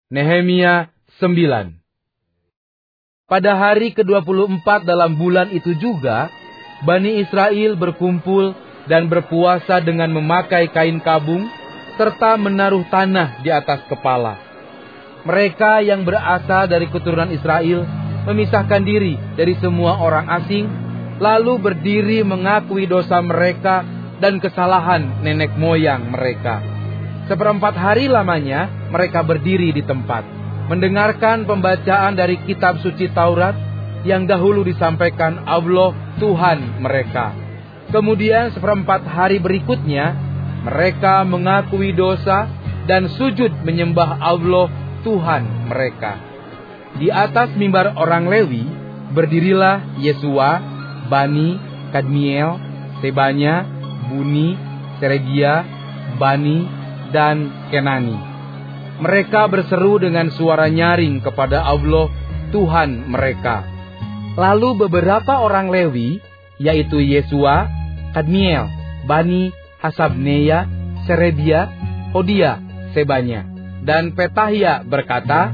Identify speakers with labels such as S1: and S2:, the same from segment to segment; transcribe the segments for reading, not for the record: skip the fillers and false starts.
S1: Nehemia 9. Pada hari ke-24 dalam bulan itu juga, Bani Israel berkumpul dan berpuasa dengan memakai kain kabung, serta menaruh tanah di atas kepala. Mereka yang berasal dari keturunan Israel memisahkan diri dari semua orang asing, lalu berdiri mengakui dosa mereka dan kesalahan nenek moyang mereka. 1/4 hari lamanya mereka berdiri di tempat, mendengarkan pembacaan dari kitab suci Taurat yang dahulu disampaikan Allah Tuhan mereka. Kemudian 1/4 hari berikutnya, mereka mengakui dosa dan sujud menyembah Allah Tuhan mereka. Di atas mimbar orang Lewi, berdirilah Yesua, Bani, Kadmiel, Sebanya, Buni, Seregia, Bani, dan Kenani. Mereka berseru dengan suara nyaring kepada Allah Tuhan mereka. Lalu beberapa orang Lewi, yaitu Yesua, Kadmiel, Bani, Hasabneya, Serebia, Hodia, Sebanya, dan Petahia berkata,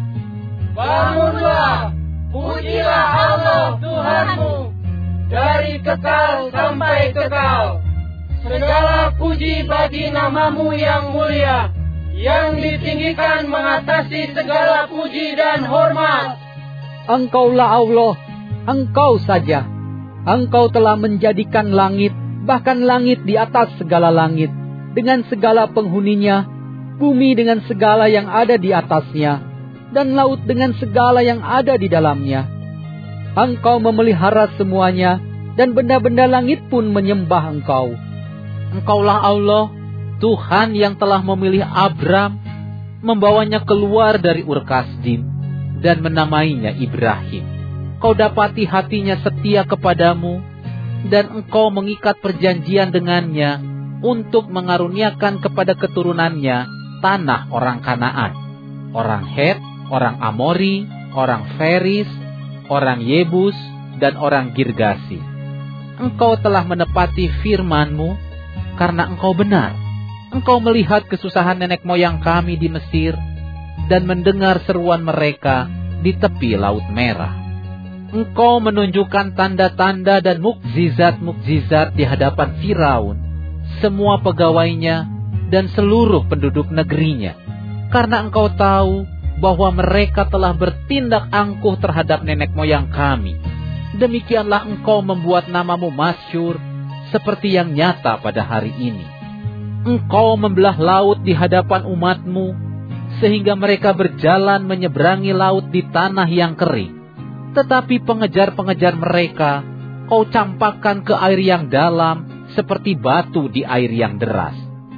S2: "Bangunlah, pujilah Allah Tuhanmu, dari kekal sampai kekal. Segala puji bagi namamu yang mulia, yang ditinggikan mengatasi segala puji dan hormat.
S3: Engkaulah Allah, Engkau saja. Engkau telah menjadikan langit, bahkan langit di atas segala langit, dengan segala penghuninya, bumi dengan segala yang ada di atasnya, dan laut dengan segala yang ada di dalamnya. Engkau memelihara semuanya, dan benda-benda langit pun menyembah Engkau.
S4: Engkaulah Allah, Tuhan yang telah memilih Abram, membawanya keluar dari Ur Kasdim, dan menamainya Ibrahim. Kau dapati hatinya setia kepadamu, dan engkau mengikat perjanjian dengannya untuk mengaruniakan kepada keturunannya tanah orang Kanaan, orang Het, orang Amori, orang Feris, orang Yebus, dan orang Girgasi. Engkau telah menepati firman-Mu, karena engkau benar. Engkau melihat kesusahan nenek moyang kami di Mesir, dan mendengar seruan mereka di tepi Laut Merah. Engkau menunjukkan tanda-tanda dan mukjizat-mukjizat di hadapan Firaun, semua pegawainya, dan seluruh penduduk negerinya. Karena engkau tahu bahwa mereka telah bertindak angkuh terhadap nenek moyang kami. Demikianlah engkau membuat namamu masyhur, seperti yang nyata pada hari ini. Engkau membelah laut di hadapan umatmu, sehingga mereka berjalan menyeberangi laut di tanah yang kering. Tetapi pengejar-pengejar mereka, kau campakkan ke air yang dalam, seperti batu di air yang deras.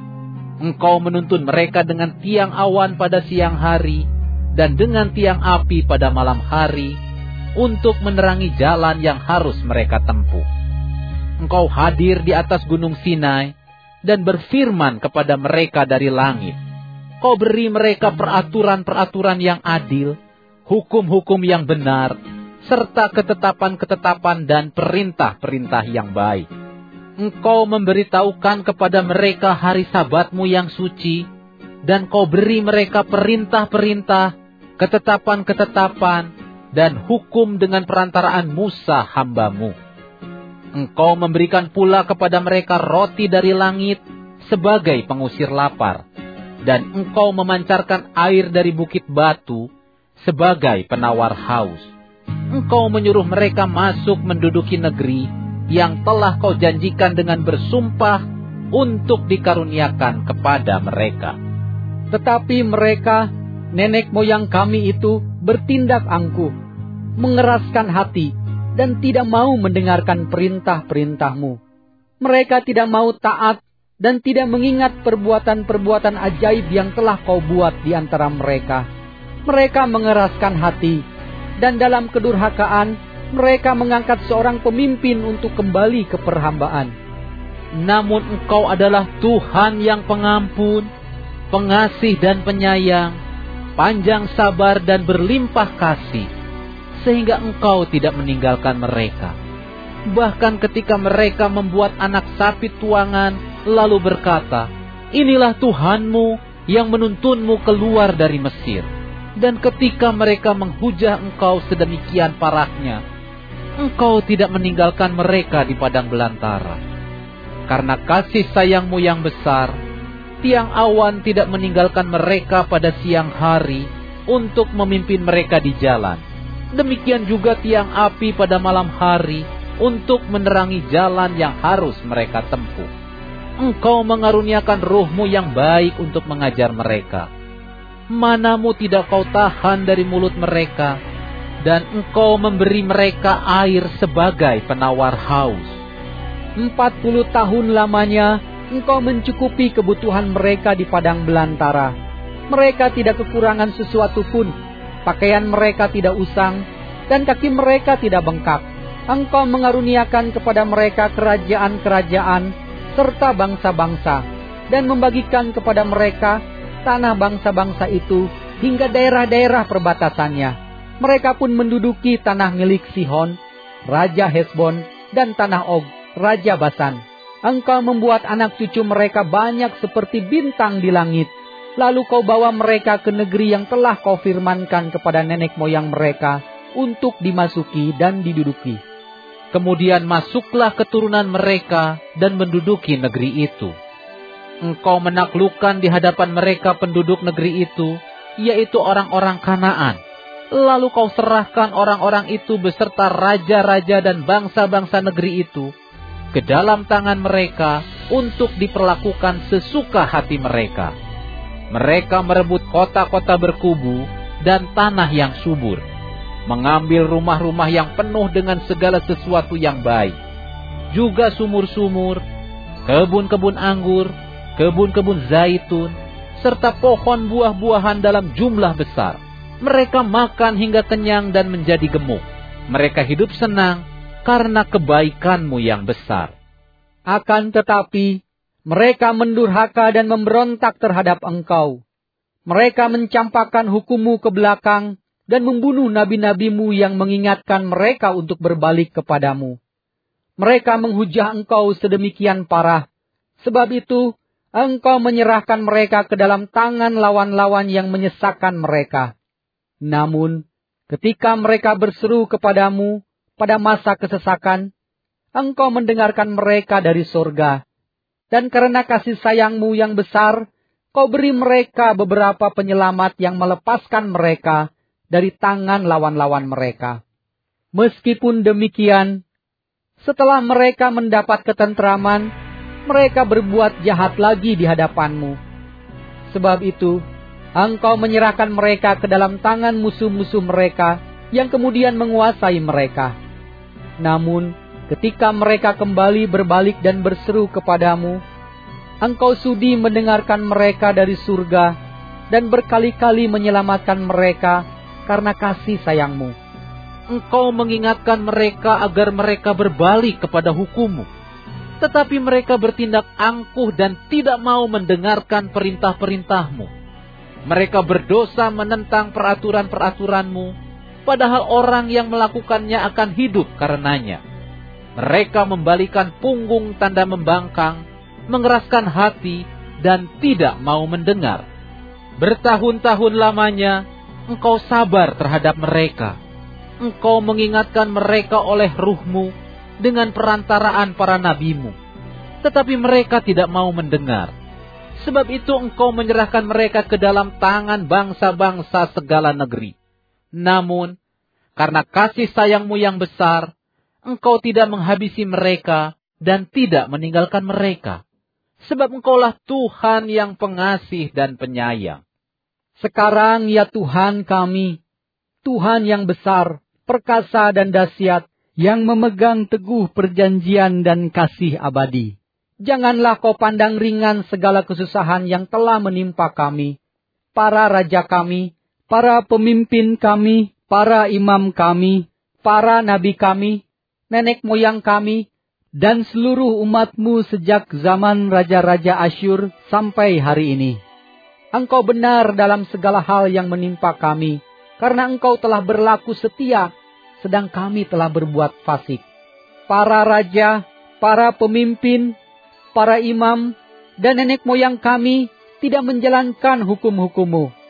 S4: Engkau menuntun mereka dengan tiang awan pada siang hari, dan dengan tiang api pada malam hari, untuk menerangi jalan yang harus mereka tempuh. Engkau hadir di atas gunung Sinai, dan berfirman kepada mereka dari langit. Kau beri mereka peraturan-peraturan yang adil, hukum-hukum yang benar, serta ketetapan-ketetapan dan perintah-perintah yang baik. Engkau memberitahukan kepada mereka hari Sabat-Mu yang suci, dan kau beri mereka perintah-perintah, ketetapan-ketetapan, dan hukum dengan perantaraan Musa hamba-Mu. Engkau memberikan pula kepada mereka roti dari langit sebagai pengusir lapar, dan engkau memancarkan air dari bukit batu sebagai penawar haus. Engkau menyuruh mereka masuk menduduki negeri yang telah kau janjikan dengan bersumpah untuk dikaruniakan kepada mereka.
S3: Tetapi mereka, nenek moyang kami itu, bertindak angkuh, mengeraskan hati, dan tidak mau mendengarkan perintah-perintah-Mu. Mereka tidak mau taat dan tidak mengingat perbuatan-perbuatan ajaib yang telah Kau buat di antara mereka. Mereka mengeraskan hati, dan dalam kedurhakaan mereka mengangkat seorang pemimpin untuk kembali ke perhambaan.
S4: Namun Engkau adalah Tuhan yang pengampun, pengasih dan penyayang, panjang sabar dan berlimpah kasih, sehingga Engkau tidak meninggalkan mereka. Bahkan ketika mereka membuat anak sapi tuangan, lalu berkata, "Inilah Tuhanmu yang menuntunmu keluar dari Mesir." Dan ketika mereka menghujah Engkau sedemikian parahnya, Engkau tidak meninggalkan mereka di padang belantara. Karena kasih sayang-Mu yang besar, tiang awan tidak meninggalkan mereka pada siang hari untuk memimpin mereka di jalan. Demikian juga tiang api pada malam hari untuk menerangi jalan yang harus mereka tempuh. Engkau mengaruniakan Roh-Mu yang baik untuk mengajar mereka. Mana-Mu tidak Kau tahan dari mulut mereka, dan Engkau memberi mereka air sebagai penawar haus.
S3: 40 tahun lamanya Engkau mencukupi kebutuhan mereka di padang belantara. Mereka tidak kekurangan sesuatu pun. Pakaian mereka tidak usang, dan kaki mereka tidak bengkak. Engkau mengaruniakan kepada mereka kerajaan-kerajaan serta bangsa-bangsa, dan membagikan kepada mereka tanah bangsa-bangsa itu hingga daerah-daerah perbatasannya. Mereka pun menduduki tanah milik Sihon, Raja Hesbon, dan tanah Og, Raja Basan. Engkau membuat anak cucu mereka banyak seperti bintang di langit. Lalu Kau bawa mereka ke negeri yang telah Kau firmankan kepada nenek moyang mereka untuk dimasuki dan diduduki. Kemudian masuklah keturunan mereka dan menduduki negeri itu. Engkau menaklukkan di hadapan mereka penduduk negeri itu, yaitu orang-orang Kanaan. Lalu Kau serahkan orang-orang itu beserta raja-raja dan bangsa-bangsa negeri itu ke dalam tangan mereka untuk diperlakukan sesuka hati mereka. Mereka merebut kota-kota berkubu dan tanah yang subur, mengambil rumah-rumah yang penuh dengan segala sesuatu yang baik, juga sumur-sumur, kebun-kebun anggur, kebun-kebun zaitun, serta pohon buah-buahan dalam jumlah besar. Mereka makan hingga kenyang dan menjadi gemuk. Mereka hidup senang karena kebaikan-Mu yang besar. Akan tetapi, mereka mendurhaka dan memberontak terhadap Engkau. Mereka mencampakkan hukum-Mu ke belakang dan membunuh nabi-nabi-Mu yang mengingatkan mereka untuk berbalik kepadamu. Mereka menghujah Engkau sedemikian parah. Sebab itu, Engkau menyerahkan mereka ke dalam tangan lawan-lawan yang menyesakkan mereka. Namun, ketika mereka berseru kepadamu pada masa kesesakan, Engkau mendengarkan mereka dari surga. Dan karena kasih sayang-Mu yang besar, Kau beri mereka beberapa penyelamat yang melepaskan mereka dari tangan lawan-lawan mereka. Meskipun demikian, setelah mereka mendapat ketentraman, mereka berbuat jahat lagi di hadapan-Mu. Sebab itu, Engkau menyerahkan mereka ke dalam tangan musuh-musuh mereka yang kemudian menguasai mereka. Namun, ketika mereka kembali berbalik dan berseru kepadamu, Engkau sudi mendengarkan mereka dari surga dan berkali-kali menyelamatkan mereka karena kasih sayang-Mu.
S4: Engkau mengingatkan mereka agar mereka berbalik kepada hukum-Mu. Tetapi mereka bertindak angkuh dan tidak mau mendengarkan perintah-perintah-Mu. Mereka berdosa menentang peraturan-peraturan-Mu, padahal orang yang melakukannya akan hidup karenanya. Mereka membalikan punggung tanda membangkang, mengeraskan hati, dan tidak mau mendengar. Bertahun-tahun lamanya, Engkau sabar terhadap mereka. Engkau mengingatkan mereka oleh Ruh-Mu dengan perantaraan para nabi-Mu. Tetapi mereka tidak mau mendengar. Sebab itu Engkau menyerahkan mereka ke dalam tangan bangsa-bangsa segala negeri. Namun, karena kasih sayang-Mu yang besar, Engkau tidak menghabisi mereka dan tidak meninggalkan mereka. Sebab Engkaulah Tuhan yang pengasih dan penyayang.
S3: Sekarang ya Tuhan kami, Tuhan yang besar, perkasa dan dahsyat, yang memegang teguh perjanjian dan kasih abadi. Janganlah Kau pandang ringan segala kesusahan yang telah menimpa kami, para raja kami, para pemimpin kami, para imam kami, para nabi kami, nenek moyang kami, dan seluruh umat-Mu sejak zaman raja-raja Asyur sampai hari ini. Engkau benar dalam segala hal yang menimpa kami, karena Engkau telah berlaku setia, sedang kami telah berbuat fasik. Para raja, para pemimpin, para imam, dan nenek moyang kami tidak menjalankan hukum-hukum-Mu.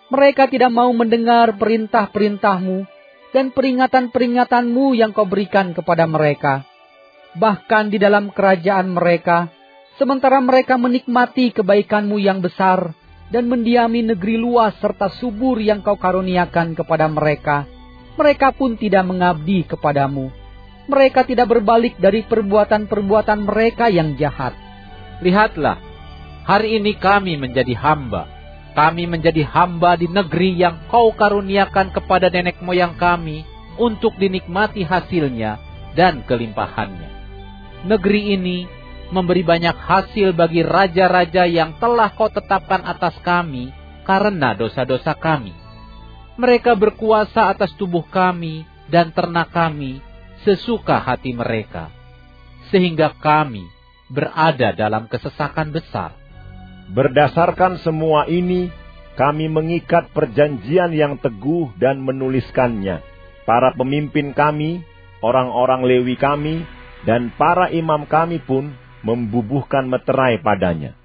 S3: Mereka tidak mau mendengar perintah-perintah-Mu dan peringatan-peringatan-Mu yang Kau berikan kepada mereka. Bahkan di dalam kerajaan mereka, sementara mereka menikmati kebaikan-Mu yang besar dan mendiami negeri luas serta subur yang Kau karuniakan kepada mereka, mereka pun tidak mengabdi kepadamu. Mereka tidak berbalik dari perbuatan-perbuatan mereka yang jahat.
S4: Lihatlah, hari ini kami menjadi hamba. Kami menjadi hamba di negeri yang Kau karuniakan kepada nenek moyang kami untuk dinikmati hasilnya dan kelimpahannya. Negeri ini memberi banyak hasil bagi raja-raja yang telah Kau tetapkan atas kami karena dosa-dosa kami. Mereka berkuasa atas tubuh kami dan ternak kami sesuka hati mereka, sehingga kami berada dalam kesesakan besar.
S5: Berdasarkan semua ini, kami mengikat perjanjian yang teguh dan menuliskannya. Para pemimpin kami, orang-orang Lewi kami, dan para imam kami pun membubuhkan meterai padanya.